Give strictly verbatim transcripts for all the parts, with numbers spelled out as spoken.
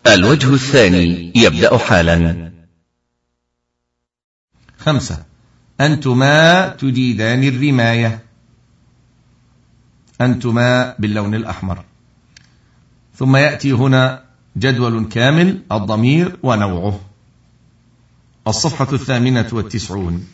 الوجه الثاني يبدأ حالا. خمسة. أنتما تجيدان الرماية. أنتما باللون الأحمر. ثم يأتي هنا جدول كامل الضمير ونوعه. الصفحة الثامنة والتسعون،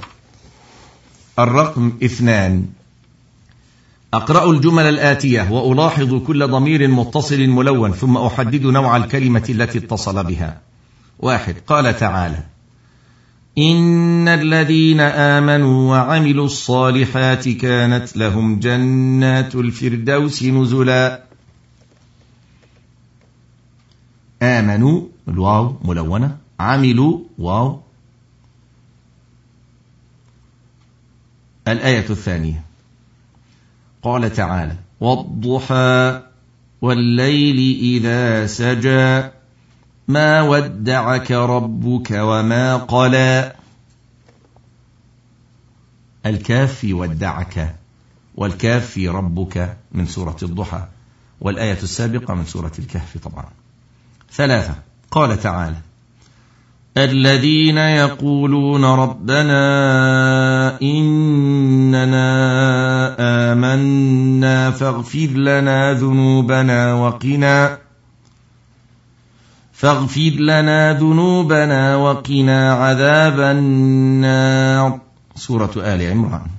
الرقم اثنان. أقرأ الجمل الآتية وألاحظ كل ضمير متصل ملون، ثم أحدد نوع الكلمة التي اتصل بها. واحد. قال تعالى: إن الذين آمنوا وعملوا الصالحات كانت لهم جنات الفردوس نزلا. آمنوا الواو ملونة، عملوا واو. الآية الثانية قال تعالى: والضحى والليل إذا سجى ما ودعك ربك وما قلى. الكاف في ودعك، والكاف في ربك من سورة الضحى، والآية السابقة من سورة الكهف طبعا. ثلاثة. قال تعالى: الذين يقولون ربنا إننا آمنا فاغفر لنا ذنوبنا وقنا فاغفر لنا ذنوبنا وقنا عذاب النار. سورة آل عمران.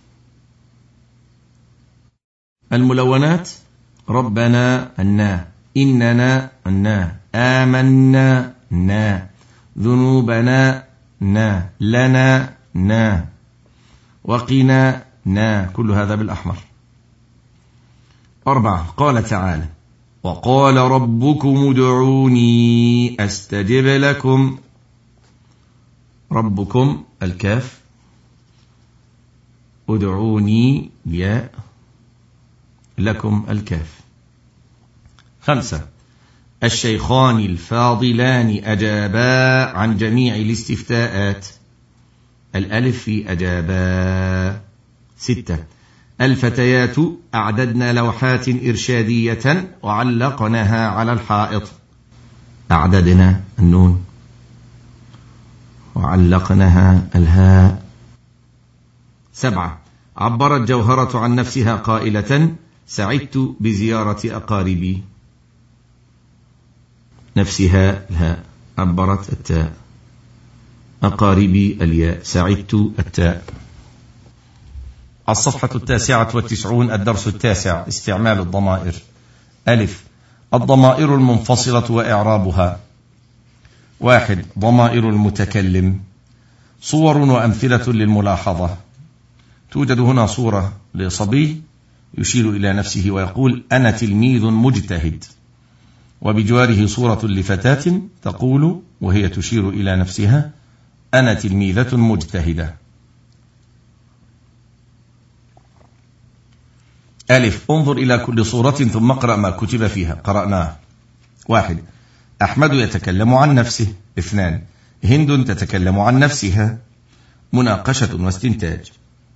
الملونات: ربنا النا، إننا النا، آمنا نا، ذنوبنا نا، لنا نا، وقنا نا، كل هذا بالأحمر. أربعة. قال تعالى: وقال ربكم ادعوني أستجب لكم. ربكم الكاف، ادعوني ياء، لكم الكاف. خمسة. الشيخان الفاضلان أجابا عن جميع الاستفتاءات. الألف في أجابا. ستة. الفتيات أعددنا لوحات إرشادية وعلقناها على الحائط. أعددنا النون، وعلقناها الهاء. سبعة. عبرت جوهرة عن نفسها قائلة: سعدت بزيارة أقاربي. نفسها الهاء، عبرت التاء، أقاربي الياء، سعدت التاء. الصفحة التاسعة والتسعون، الدرس التاسع، استعمال الضمائر. ألف. الضمائر المنفصلة وإعرابها. واحد. ضمائر المتكلم. صور وأمثلة للملاحظة. توجد هنا صورة لصبي يشير إلى نفسه ويقول: أنا تلميذ مجتهد. وبجواره صورة لفتاة تقول وهي تشير إلى نفسها: أنا تلميذة مجتهدة. ألف. انظر إلى كل صورة ثم اقرأ ما كتب فيها. قرأناه. واحد. أحمد يتكلم عن نفسه. اثنان. هند تتكلم عن نفسها. مناقشة واستنتاج.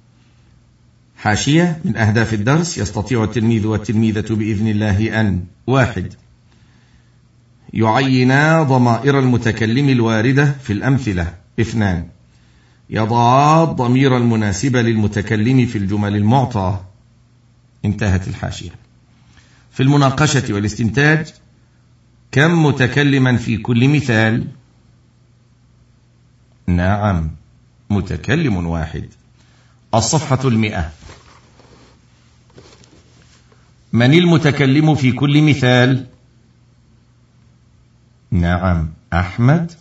حاشية: من أهداف الدرس يستطيع التلميذ والتلميذة بإذن الله أن: واحد. يعينا ضمائر المتكلم الواردة في الأمثلة. اثنان. يضعا الضمير المناسب للمتكلم في الجمل المعطاة. انتهت الحاشية. في المناقشة والاستنتاج: كم متكلما في كل مثال؟ نعم، متكلم واحد. الصفحة المئة. من المتكلم في كل مثال؟ نعم، أحمد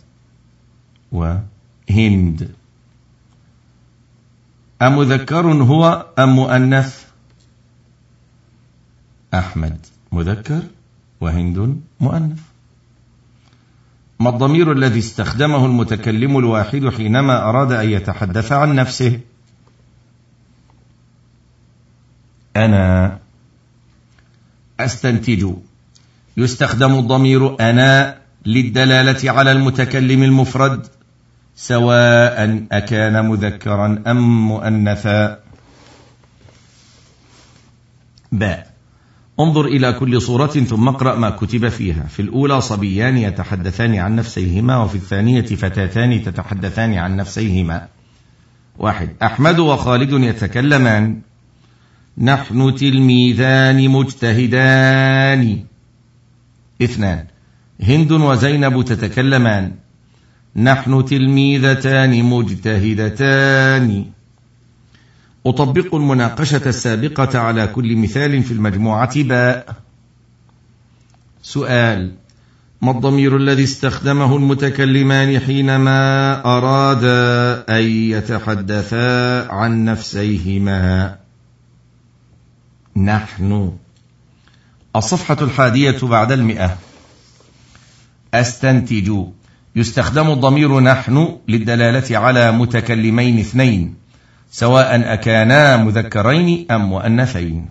وهند. أمذكر هو أم مؤنث؟ أحمد مذكر وهند مؤنث. ما الضمير الذي استخدمه المتكلم الواحد حينما أراد أن يتحدث عن نفسه؟ أنا. أستنتج: يستخدم الضمير أنا للدلالة على المتكلم المفرد سواء أكان مذكرا أم مؤنثا. باء. انظر إلى كل صورة ثم اقرأ ما كتب فيها. في الأولى صبيان يتحدثان عن نفسيهما، وفي الثانية فتاتان تتحدثان عن نفسيهما. واحد. أحمد وخالد يتكلمان. نحن تلميذان مجتهدان. اثنان. هند وزينب تتكلمان. نحن تلميذتان مجتهدتان. أطبق المناقشة السابقة على كل مثال في المجموعة باء. سؤال: ما الضمير الذي استخدمه المتكلمان حينما أرادا أن يتحدثا عن نفسيهما؟ نحن. الصفحة الحادية بعد المئة. أستنتج: يستخدم الضمير نحن للدلالة على متكلمين اثنين، سواء أكانا مذكرين أم مؤنثين.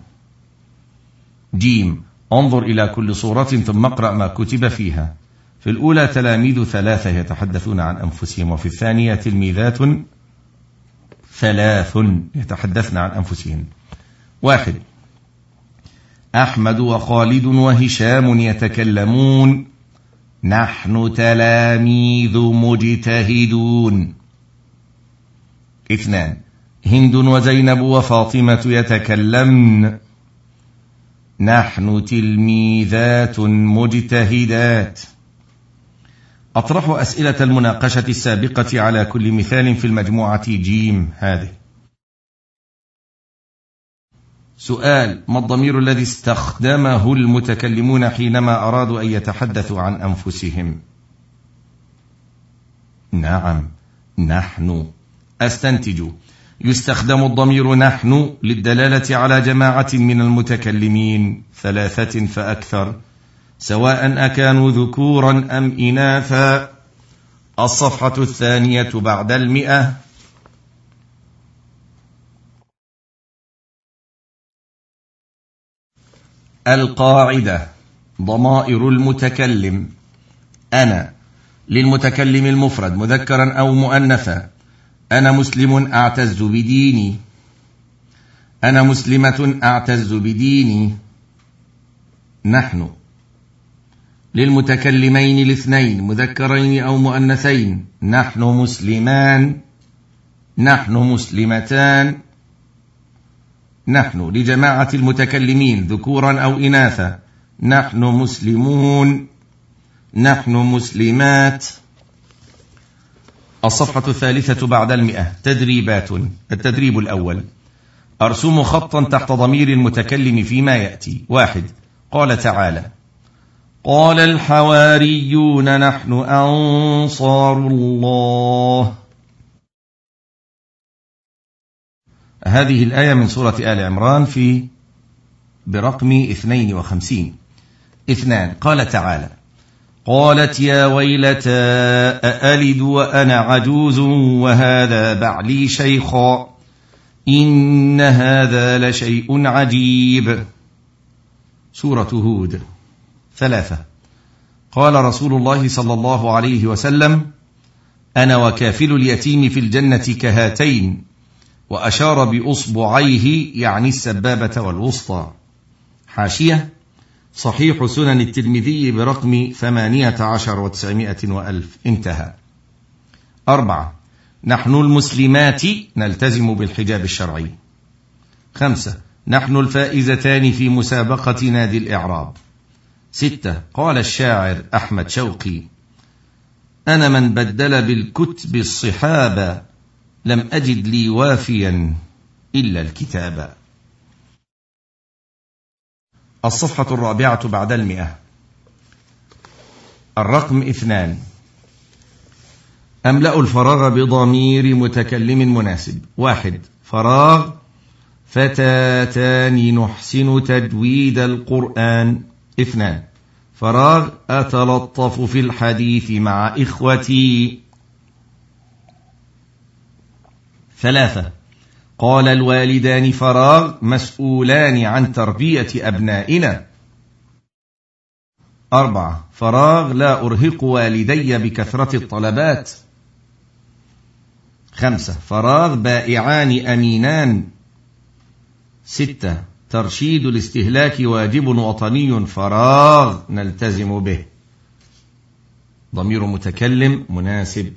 جيم. انظر إلى كل صورة ثم اقرأ ما كتب فيها. في الأولى تلاميذ ثلاثة يتحدثون عن أنفسهم، وفي الثانية تلميذات ثلاث يتحدثن عن أنفسهم. واحد. أحمد وخالد وهشام يتكلمون. نحن تلاميذ مجتهدون. اثنان. هند وزينب وفاطمة يتكلمن. نحن تلميذات مجتهدات. أطرح أسئلة المناقشة السابقة على كل مثال في المجموعة جيم هذه. سؤال: ما الضمير الذي استخدمه المتكلمون حينما أرادوا أن يتحدثوا عن أنفسهم؟ نعم، نحن. أستنتج: يستخدم الضمير نحن للدلالة على جماعة من المتكلمين، ثلاثة فأكثر، سواء أكانوا ذكورا أم إناثا. الصفحة الثانية بعد المئة. القاعدة: ضمائر المتكلم. أنا للمتكلم المفرد مذكرا أو مؤنثا. أنا مسلم أعتز بديني. أنا مسلمة أعتز بديني. نحن للمتكلمين الاثنين مذكرين أو مؤنثين. نحن مسلمان. نحن مسلمتان. نحن لجماعة المتكلمين ذكورا أو إناثا. نحن مسلمون. نحن مسلمات. الصفحة الثالثة بعد المئة. تدريبات. التدريب الأول: أرسم خطا تحت ضمير المتكلم فيما يأتي. واحد. قال تعالى: قال الحواريون نحن أنصار الله. هذه الآية من سورة آل عمران في برقم اثنين وخمسين. اثنان. قال تعالى: قالت يا ويلتى أألد وأنا عجوز وهذا بعلي شيخا إن هذا لشيء عجيب. سورة هود. ثلاثة. قال رسول الله صلى الله عليه وسلم: أنا وكافل اليتيم في الجنة كهاتين، وأشار بأصبعيه يعني السبابة والوسطى. حاشية: صحيح سنن الترمذي برقم ثمانية عشر وتسعمائة وألف. انتهى. أربعة. نحن المسلمات نلتزم بالحجاب الشرعي. خمسة. نحن الفائزتان في مسابقة نادي الإعراب. ستة. قال الشاعر أحمد شوقي: أنا من بدل بالكتب الصحابة لم أجد لي وافيا إلا الكتاب. الصفحة الرابعة بعد المئة. الرقم اثنان. أملأ الفراغ بضمير متكلم مناسب. واحد. فراغ فتاتان نحسن تجويد القرآن. اثنان. فراغ أتلطف في الحديث مع إخوتي. ثلاثة. قال الوالدان فراغ مسؤولان عن تربية أبنائنا. أربعة. فراغ لا أرهق والدي بكثرة الطلبات. خمسة. فراغ بائعان أمينان. ستة. ترشيد الاستهلاك واجب وطني فراغ نلتزم به. ضمير متكلم مناسب.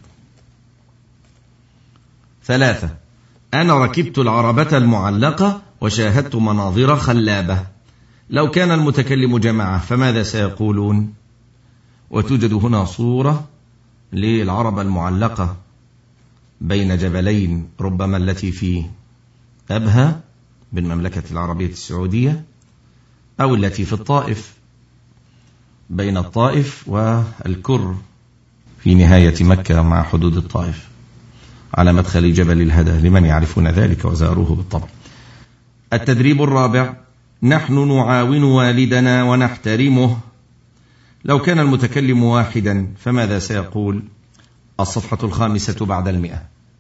ثلاثة. أنا ركبت العربة المعلقة وشاهدت مناظر خلابة. لو كان المتكلم جماعة فماذا سيقولون؟ وتوجد هنا صورة للعربة المعلقة بين جبلين، ربما التي في أبها بالمملكة العربية السعودية، أو التي في الطائف بين الطائف والكر في نهاية مكة مع حدود الطائف على مدخل جبل الهدى لمن يعرفون ذلك وزاروه بالطبع. التدريب الرابع. نحن نعاون والدنا ونحترمه. لو كان المتكلم واحدا فماذا سيقول؟ الصفحة الخامسة بعد المئة.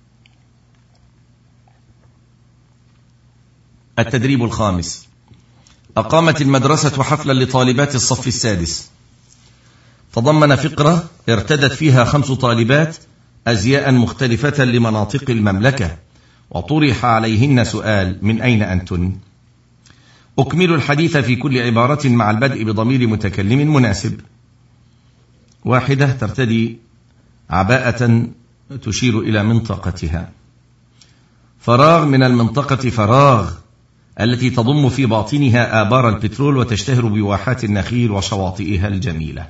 التدريب الخامس. أقامت المدرسة حفلا لطالبات الصف السادس، تضمن فقرة ارتدت فيها خمس طالبات أزياء مختلفة لمناطق المملكة، وطرح عليهن سؤال: من أين أنتن؟ أكمل الحديث في كل عبارة مع البدء بضمير متكلم مناسب. واحدة ترتدي عباءة تشير إلى منطقتها. فراغ من المنطقة فراغ التي تضم في باطنها آبار البترول وتشتهر بواحات النخيل وشواطئها الجميلة.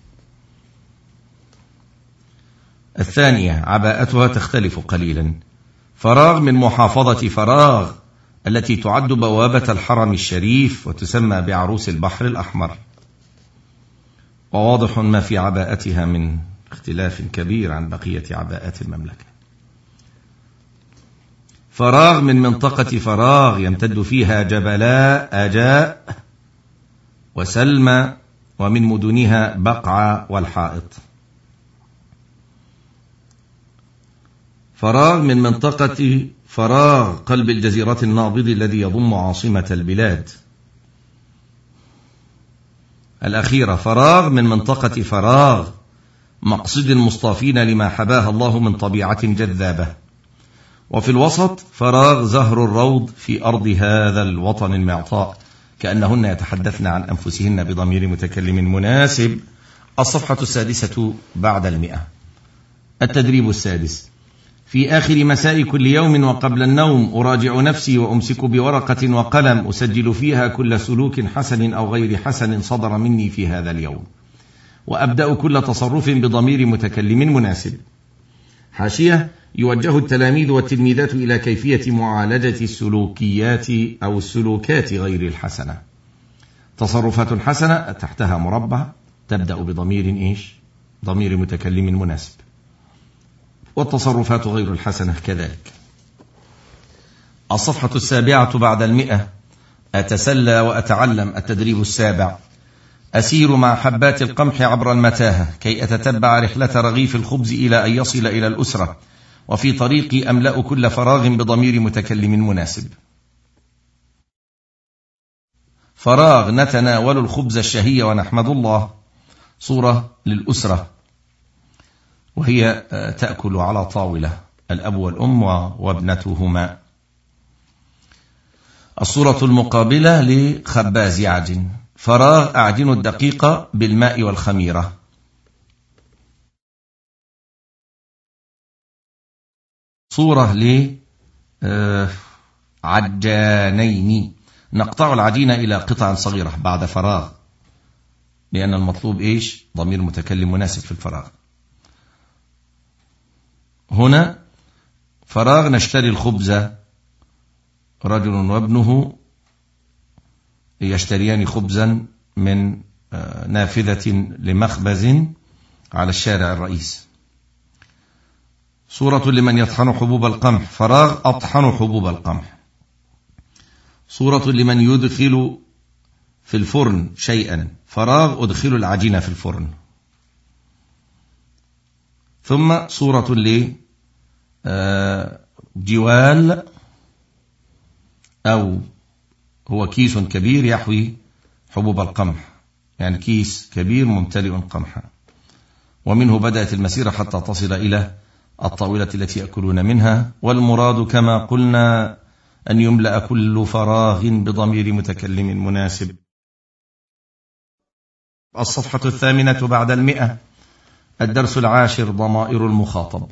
الثانية عباءتها تختلف قليلا. فراغ من محافظة فراغ التي تعد بوابة الحرم الشريف وتسمى بعروس البحر الأحمر، وواضح ما في عباءتها من اختلاف كبير عن بقية عباءات المملكة. فراغ من منطقة فراغ يمتد فيها جبلاء أجاء وسلمى، ومن مدنها بقعة والحائط. فراغ من منطقة فراغ قلب الجزيرة النابض الذي يضم عاصمة البلاد. الأخيرة فراغ من منطقة فراغ مقصد المصطافين لما حباها الله من طبيعة جذابة. وفي الوسط فراغ زهر الروض في أرض هذا الوطن المعطاء، كأنهن يتحدثن عن أنفسهن بضمير متكلم مناسب. الصفحة السادسة بعد المئة. التدريب السادس. في آخر مساء كل يوم وقبل النوم أراجع نفسي وأمسك بورقة وقلم أسجل فيها كل سلوك حسن أو غير حسن صدر مني في هذا اليوم، وأبدأ كل تصرف بضمير متكلم مناسب. حاشية: يوجه التلاميذ والتلميذات إلى كيفية معالجة السلوكيات أو السلوكات غير الحسنة. تصرفات حسنة تحتها مربع تبدأ بضمير إيش؟ ضمير متكلم مناسب. والتصرفات غير الحسنة كذلك. الصفحة السابعة بعد المئة. أتسلى وأتعلم. التدريب السابع. أسير مع حبات القمح عبر المتاهة كي أتتبع رحلة رغيف الخبز إلى أن يصل إلى الأسرة، وفي طريقي أملأ كل فراغ بضمير متكلم مناسب. فراغ نتناول الخبز الشهي ونحمد الله. صورة للأسرة وهي تأكل على طاولة، الأب والأم وابنتهما. الصورة المقابلة لخباز يعجن. فراغ أعجن الدقيق بالماء والخميرة. صورة لعجانين. نقطع العجين إلى قطع صغيرة بعد فراغ، لأن المطلوب إيش؟ ضمير متكلم مناسب في الفراغ. هنا فراغ نشتري الخبز. رجل وابنه يشتريان خبزا من نافذة لمخبز على الشارع الرئيس. صورة لمن يطحن حبوب القمح. فراغ أطحن حبوب القمح. صورة لمن يدخل في الفرن شيئا. فراغ أدخل العجينة في الفرن. ثم صورة لجوال أو هو كيس كبير يحوي حبوب القمح، يعني كيس كبير ممتلئ قمحا، ومنه بدأت المسيرة حتى تصل إلى الطاولة التي يأكلون منها. والمراد كما قلنا أن يملأ كل فراغ بضمير متكلم مناسب. الصفحة الثامنة بعد المئة. الدرس العاشر: ضمائر المخاطب.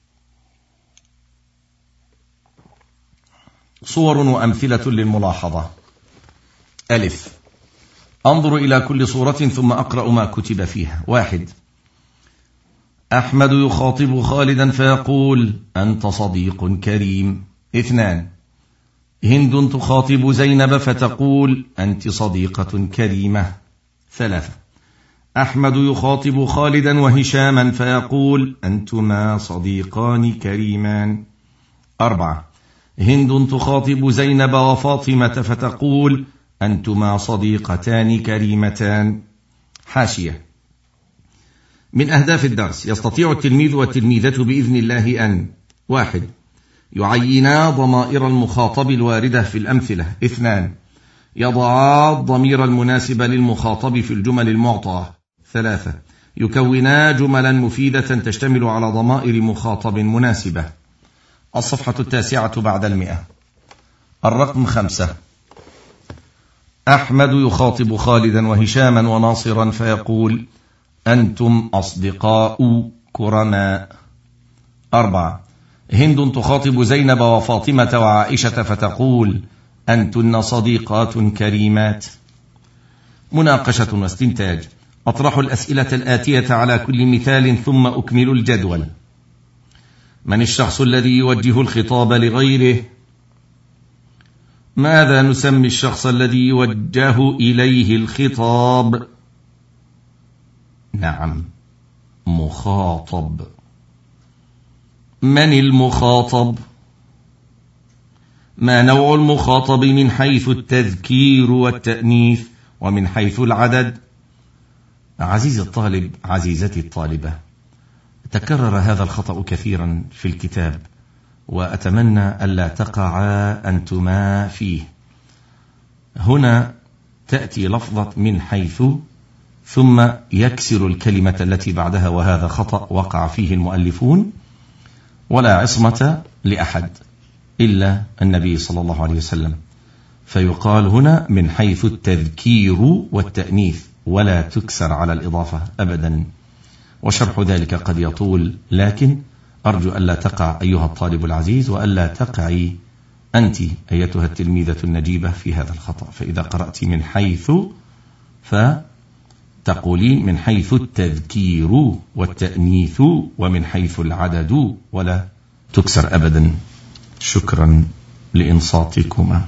صور وأمثلة للملاحظة. ألف: أنظر إلى كل صورة ثم أقرأ ما كتب فيها. واحد: أحمد يخاطب خالدا فيقول: أنت صديق كريم. اثنان: هند تخاطب زينب فتقول: أنت صديقة كريمة. ثلاثة: أحمد يخاطب خالدا وهشاما فيقول: أنتما صديقان كريمان. أربعة: هند تخاطب زينب وفاطمة فتقول: أنتما صديقتان كريمتان. حاشية: من أهداف الدرس: يستطيع التلميذ والتلميذة بإذن الله أن: واحد: يعينا ضمائر المخاطب الواردة في الأمثلة. اثنان: يضعا الضمير المناسب للمخاطب في الجمل المعطاة. ثلاثة: يكونا جملا مفيدة تشتمل على ضمائر مخاطب مناسبة. الصفحة التاسعة بعد المئة. الرقم خمسة. أحمد يخاطب خالدا وهشاما وناصرا فيقول: أنتم أصدقاء كرماء. أربعة: هند تخاطب زينب وفاطمة وعائشة فتقول: أنتن صديقات كريمات. مناقشة واستنتاج. أطرح الأسئلة الآتية على كل مثال ثم أكمل الجدول. من الشخص الذي يوجه الخطاب لغيره؟ ماذا نسمي الشخص الذي يوجه إليه الخطاب؟ نعم، مخاطب. من المخاطب؟ ما نوع المخاطب من حيث التذكير والتأنيث ومن حيث العدد؟ عزيزي الطالب، عزيزتي الطالبة، تكرر هذا الخطأ كثيرا في الكتاب، وأتمنى ألا تقعا أنتما فيه. هنا تأتي لفظة من حيث ثم يكسر الكلمة التي بعدها، وهذا خطأ وقع فيه المؤلفون، ولا عصمة لأحد إلا النبي صلى الله عليه وسلم، فيقال هنا من حيث التذكير والتأنيث ولا تكسر على الإضافة أبدا، وشرح ذلك قد يطول، لكن أرجو ألا تقع أيها الطالب العزيز وألا تقعي أنت أيتها التلميذة النجيبة في هذا الخطأ. فإذا قرأت من حيث فتقولي من حيث التذكير والتأنيث ومن حيث العدد ولا تكسر أبدا. شكرا لإنصاتكما.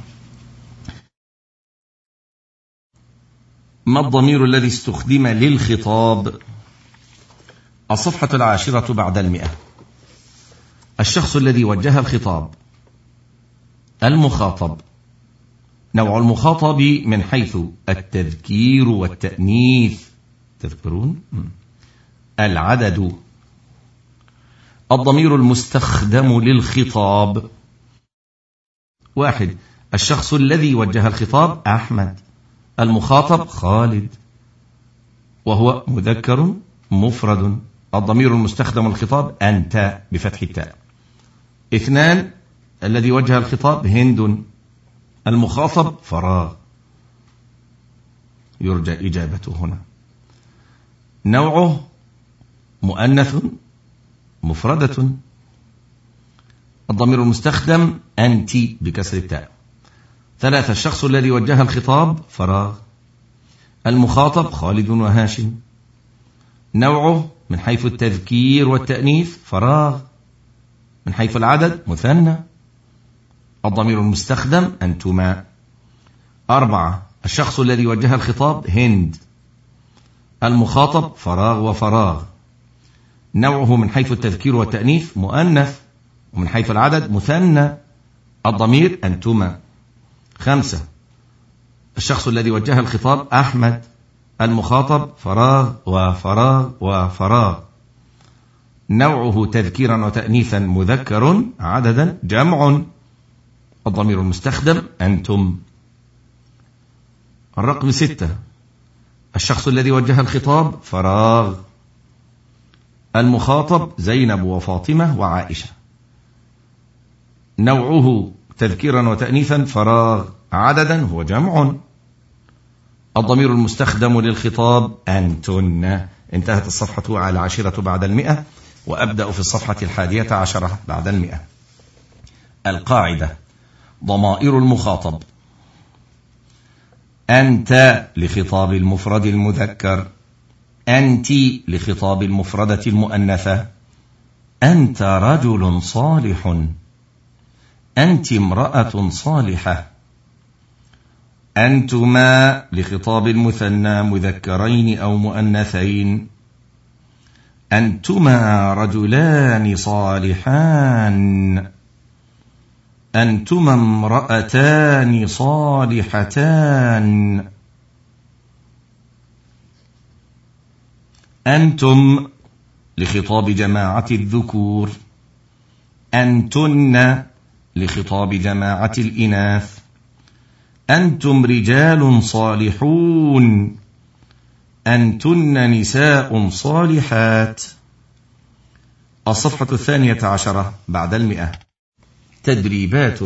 ما الضمير الذي استخدم للخطاب؟ الصفحة العاشرة بعد المئة. الشخص الذي وجه الخطاب. المخاطب. نوع المخاطب من حيث التذكير والتأنيث. تذكرون؟ العدد. الضمير المستخدم للخطاب. واحد: الشخص الذي وجه الخطاب أحمد. المخاطب خالد، وهو مذكر مفرد. الضمير المستخدم للخطاب أنت بفتح التاء. اثنان: الذي وجه الخطاب هند. المخاطب فراغ، يرجى إجابته هنا. نوعه مؤنث مفردة. الضمير المستخدم أنت بكسر التاء. ثلاثة: الشخص الذي وجه الخطاب فراغ. المخاطب خالد وهاشم. نوعه من حيث التذكير والتأنيث فراغ. من حيث العدد مثنى. الضمير المستخدم أنتما. أربعة: الشخص الذي وجه الخطاب هند. المخاطب فراغ وفراغ. نوعه من حيث التذكير والتأنيث مؤنث، ومن حيث العدد مثنى. الضمير أنتما. خمسة: الشخص الذي وجه الخطاب أحمد. المخاطب فراغ وفراغ وفراغ. نوعه تذكيرا وتأنيثا مذكر، عددا جمع. الضمير المستخدم أنتم. الرقم ستة: الشخص الذي وجه الخطاب فراغ. المخاطب زينب وفاطمة وعائشة. نوعه تذكيرا وتأنيثا. فراغ عددا هو جمع. الضمير المستخدم للخطاب أنتن. انتهت الصفحة العاشرة بعد المئة، وأبدأ في الصفحة الحادية عشرة بعد المئة. القاعدة: ضمائر المخاطب: أنت لخطاب المفرد المذكر، أنت لخطاب المفردة المؤنثة، أنت رجل صالح، أنت امرأة صالحة، أنتما لخطاب المثنى مذكرين أو مؤنثين، أنتما رجلان صالحان، أنتما امرأتان صالحتان، أنتم لخطاب جماعة الذكور، أنتن لخطاب جماعة الإناث، أنتم رجال صالحون، أنتن نساء صالحات. الصفحة الثانية عشرة بعد المئة. تدريبات: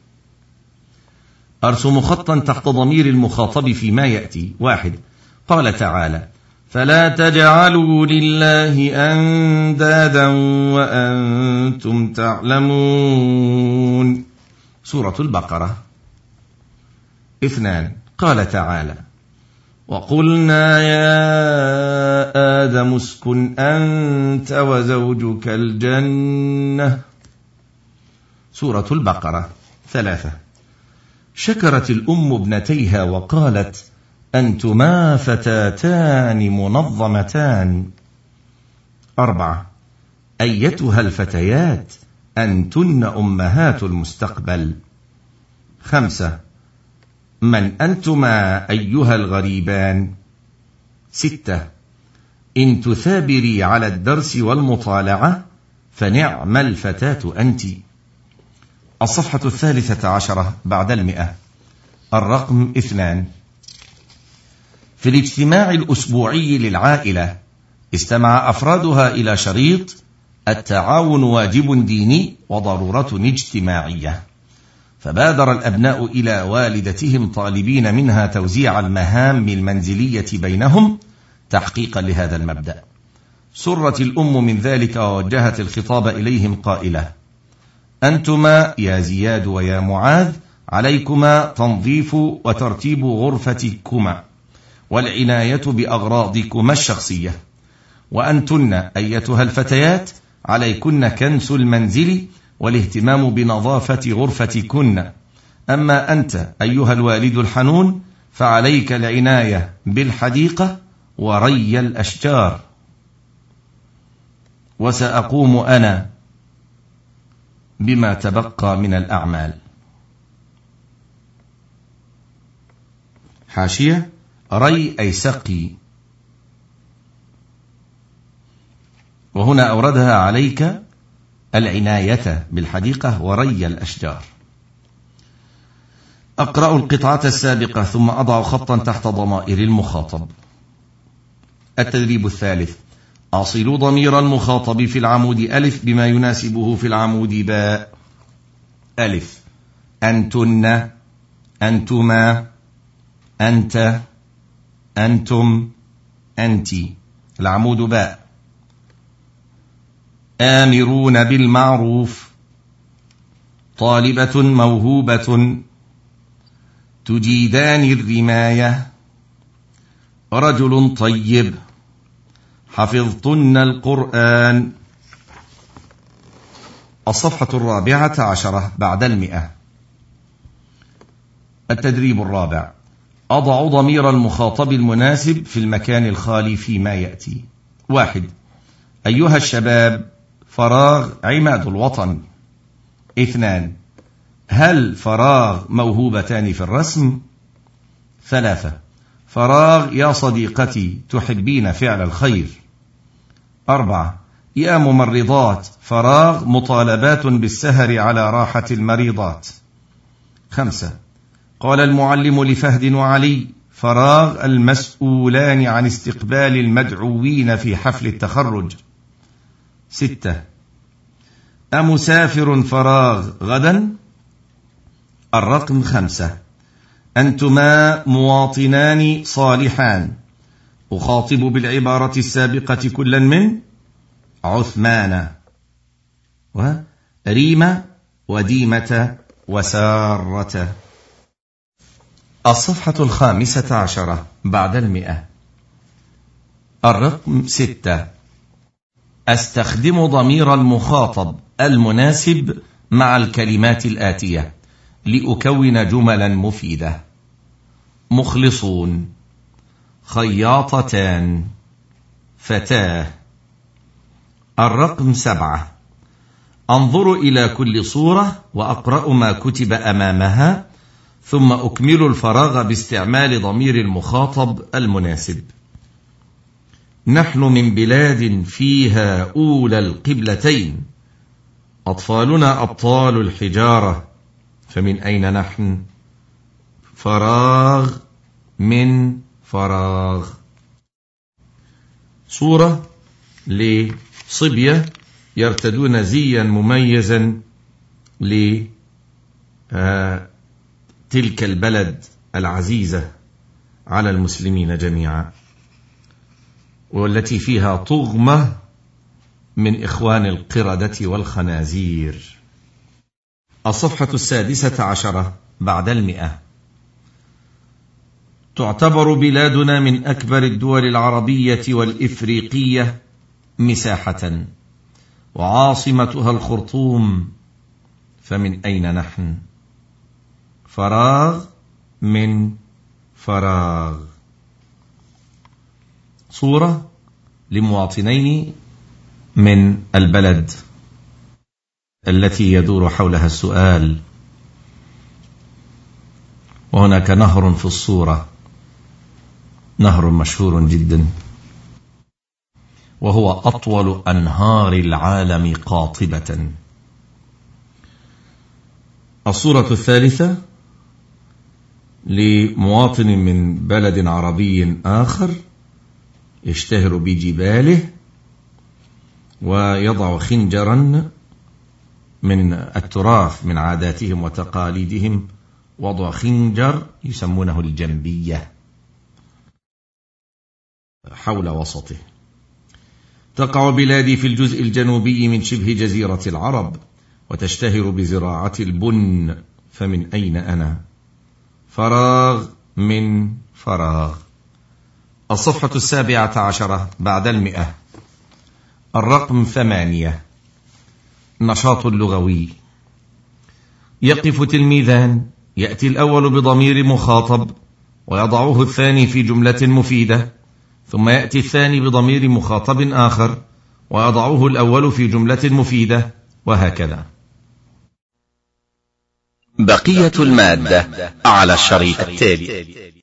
أرسم خطا تحت ضمير المخاطب فيما يأتي. واحد. قال تعالى: فلا تجعلوا لله أندادا وأنتم تعلمون. سورة البقرة. اثنان. قال تعالى: وقلنا يا آدم اسكن أنت وزوجك الجنة. سورة البقرة. ثلاثة. شكرت الأم ابنتيها وقالت: أنتما فتاتان منظمتان. أربعة. أيتها الفتيات أنتن أمهات المستقبل. خمسة. من أنتما أيها الغريبان. ستة. إن تثابري على الدرس والمطالعة فنعم الفتاة أنت. الصفحة الثالثة عشرة بعد المئة. الرقم اثنان. في الاجتماع الأسبوعي للعائلة استمع أفرادها إلى شريط: التعاون واجب ديني وضرورة اجتماعية. فبادر الأبناء إلى والدتهم طالبين منها توزيع المهام المنزلية بينهم تحقيقا لهذا المبدأ. سرت الأم من ذلك ووجهت الخطاب إليهم قائلة: أنتما يا زياد ويا معاذ عليكما تنظيف وترتيب غرفتكما والعناية بأغراضكما الشخصية، وأنتن أيتها الفتيات عليكن كنس المنزل والاهتمام بنظافة غرفتكن. أما أنت أيها الوالد الحنون فعليك العناية بالحديقة وري الأشجار. وسأقوم أنا بما تبقى من الأعمال. حاشية: ري أي سقي، وهنا أوردها عليك العناية بالحديقة وري الأشجار. أقرأ القطعة السابقة ثم أضع خطا تحت ضمائر المخاطب. التدريب الثالث: أصل ضمير المخاطب في العمود ألف بما يناسبه في العمود باء. ألف: أنتن، أنتما، أنت، أنتم، أنت. العمود باء: آمرون بالمعروف، طالبة موهوبة، تجيدان الرماية، رجل طيب، حفظتن القرآن. الصفحة الرابعة عشرة بعد المئة. التدريب الرابع: أضع ضمير المخاطب المناسب في المكان الخالي فيما يأتي. واحد: أيها الشباب فراغ عماد الوطن. اثنان: هل فراغ موهوبتان في الرسم. ثلاثة: فراغ يا صديقتي تحبين فعل الخير. أربعة: يا ممرضات فراغ مطالبات بالسهر على راحة المريضات. خمسة: قال المعلم لفهد وعلي فراغ المسؤولان عن استقبال المدعوين في حفل التخرج. ستة: أمسافر فراغ غدا. الرقم خمسة: أنتما مواطنان صالحان. أخاطب بالعبارة السابقة كلا من عثمان وريمة وديمة وسارة. الصفحة الخامسة عشرة بعد المئة. الرقم ستة: أستخدم ضمير المخاطب المناسب مع الكلمات الآتية لأكون جملا مفيدة: مخلصون، خياطتان، فتاة. الرقم سبعة: أنظر إلى كل صورة وأقرأ ما كتب أمامها، ثم أكمل الفراغ باستعمال ضمير المخاطب المناسب. نحن من بلاد فيها أولى القبلتين، أطفالنا أبطال الحجارة، فمن أين نحن؟ فراغ من فراغ. صورة لصبية يرتدون زيا مميزا لتلك البلد العزيزة على المسلمين جميعا، والتي فيها طغمة من إخوان القردة والخنازير. الصفحة السادسة عشرة بعد المئة. تعتبر بلادنا من أكبر الدول العربية والإفريقية مساحة، وعاصمتها الخرطوم، فمن أين نحن؟ فراغ من فراغ. صورة لمواطنين من البلد التي يدور حولها السؤال، وهناك نهر في الصورة، نهر مشهور جدا، وهو أطول أنهار العالم قاطبة. الصورة الثالثة لمواطن من بلد عربي آخر يشتهر بجباله، ويضع خنجرا من التراث من عاداتهم وتقاليدهم، وضع خنجر يسمونه الجنبية حول وسطه. تقع بلادي في الجزء الجنوبي من شبه جزيرة العرب، وتشتهر بزراعة البن، فمن أين أنا؟ فراغ من فراغ. الصفحة السابعة عشرة بعد المئة. الرقم ثمانية: نشاط لغوي. يقف تلميذان، يأتي الأول بضمير مخاطب ويضعه الثاني في جملة مفيدة، ثم يأتي الثاني بضمير مخاطب آخر ويضعه الأول في جملة مفيدة، وهكذا. بقية المادة على الشريط التالي.